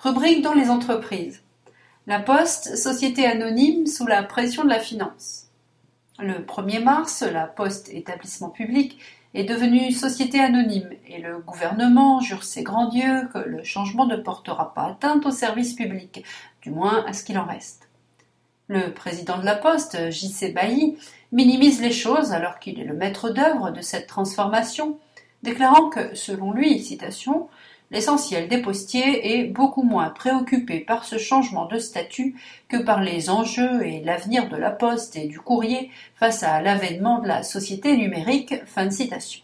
Rubrique dans les entreprises. La Poste, société anonyme sous la pression de la finance. Le 1er mars, la Poste, établissement public, est devenue société anonyme et le gouvernement jure ses grands dieux que le changement ne portera pas atteinte au service public, du moins à ce qu'il en reste. Le président de la Poste, J.C. Bailly, minimise les choses alors qu'il est le maître d'œuvre de cette transformation, déclarant que, selon lui, citation, « l'essentiel des postiers est beaucoup moins préoccupé par ce changement de statut que par les enjeux et l'avenir de la poste et du courrier face à l'avènement de la société numérique ». Fin de citation.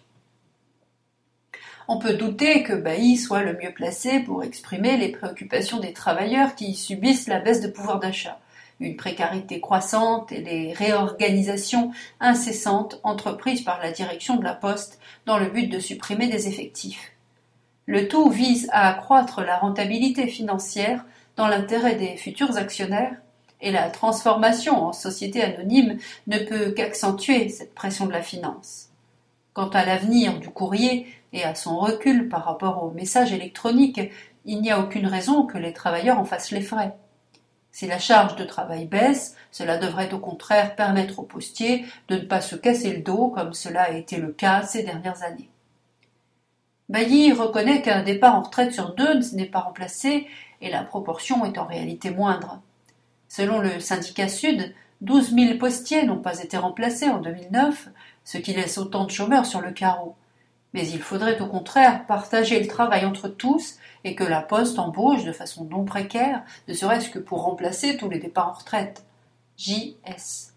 On peut douter que Bailly soit le mieux placé pour exprimer les préoccupations des travailleurs qui subissent la baisse de pouvoir d'achat, une précarité croissante et des réorganisations incessantes entreprises par la direction de la Poste dans le but de supprimer des effectifs. Le tout vise à accroître la rentabilité financière dans l'intérêt des futurs actionnaires et la transformation en société anonyme ne peut qu'accentuer cette pression de la finance. Quant à l'avenir du courrier et à son recul par rapport aux messages électroniques, il n'y a aucune raison que les travailleurs en fassent les frais. Si la charge de travail baisse, cela devrait au contraire permettre aux postiers de ne pas se casser le dos comme cela a été le cas ces dernières années. Bailly reconnaît qu'un départ en retraite sur 2 n'est pas remplacé et la proportion est en réalité moindre. Selon le syndicat Sud, 12 000 postiers n'ont pas été remplacés en 2009, ce qui laisse autant de chômeurs sur le carreau. Mais il faudrait au contraire partager le travail entre tous et que la Poste embauche de façon non précaire, ne serait-ce que pour remplacer tous les départs en retraite. J.S.